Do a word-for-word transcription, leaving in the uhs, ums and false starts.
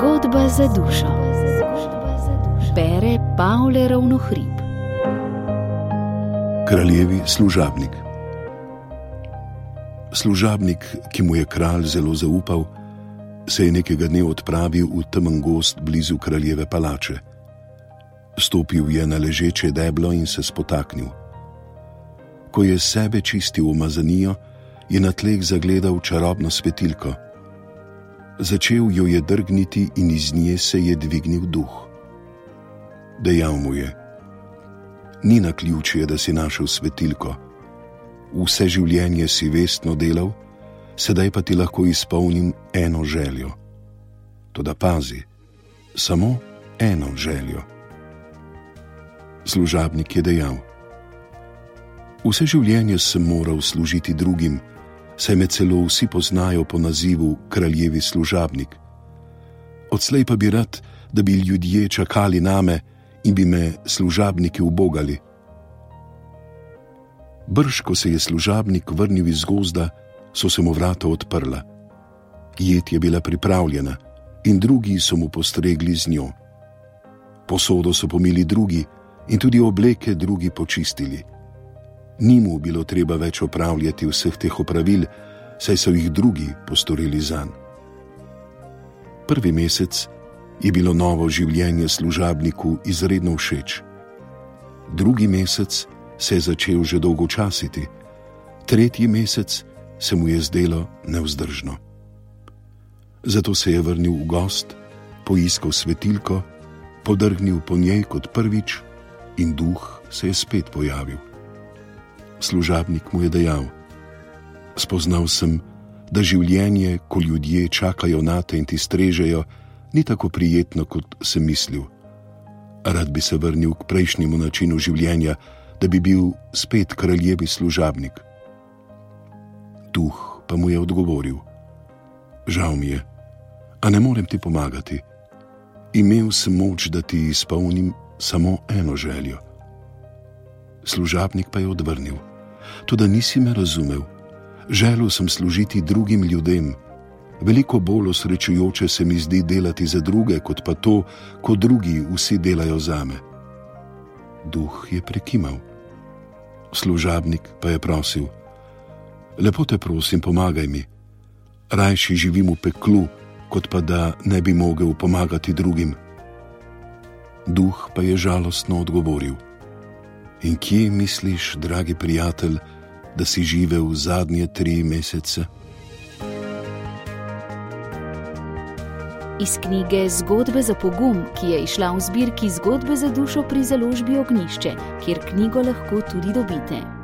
Zgodba za dušo. Bere Pavle Ravnohrib. Kraljevi služabnik. Služabnik, ki mu je kralj zelo zaupal, se je nekega dne odpravil v temen gozd blizu kraljeve palače. Stopil je na ležeče deblo in se spotaknil. Ko je sebe čistil umazanijo, je na tleh zagledal čarobno svetilko. Začel jo je drgniti in iz nje se je dvignil duh. Dejal mu je: ni naključje, da si našel svetilko. Vse življenje si vestno delal, sedaj pa ti lahko izpolnim eno željo. Toda pazi, samo eno željo. Služabnik je dejal: vse življenje sem moral služiti drugim, saj me celo vsi poznajo po nazivu kraljevi služabnik. Odslej pa bi rad, da bi ljudje čakali name in bi me služabniki ubogali. Brž, ko se je služabnik vrnil iz gozda, so se mu vrata odprla. Jed je bila pripravljena in drugi so mu postregli z njo. Posodo so pomili drugi in tudi obleke drugi počistili. Ni mu bilo treba več opravljati vseh teh opravil, saj so jih drugi postorili zanj. Prvi mesec je bilo novo življenje služabniku izredno všeč. Drugi mesec se je začel že dolgočasiti, tretji mesec se mu je zdelo nevzdržno. Zato se je vrnil v gozd, poiskal svetilko, podrgnil po njej kot prvič in duh se je spet pojavil. Služabnik mu je dejal: spoznal sem, da življenje, ko ljudje čakajo nate in ti strežejo, ni tako prijetno, kot sem mislil. Rad bi se vrnil k prejšnjemu načinu življenja, da bi bil spet kraljevi služabnik. Duh pa mu je odgovoril: žal mi je, a ne morem ti pomagati. Imel sem moč, da ti izpolnim samo eno željo. Služabnik pa je odvrnil: toda nisi me razumel. Želel sem služiti drugim ljudem. Veliko bolj osrečujoče se mi zdi delati za druge, kot pa to, ko drugi vsi delajo zame. Duh je prekimal. Služabnik pa je prosil: lepo te prosim, pomagaj mi. Rajši živim v peklu, kot pa da ne bi mogel pomagati drugim. Duh pa je žalostno odgovoril: in kje misliš, dragi prijatelj, da si živel zadnje tri mesece? Iz knjige Zgodbe za pogum, ki je izšla v zbirki Zgodbe za dušo pri založbi Ognjišče, kjer knjigo lahko tudi dobite.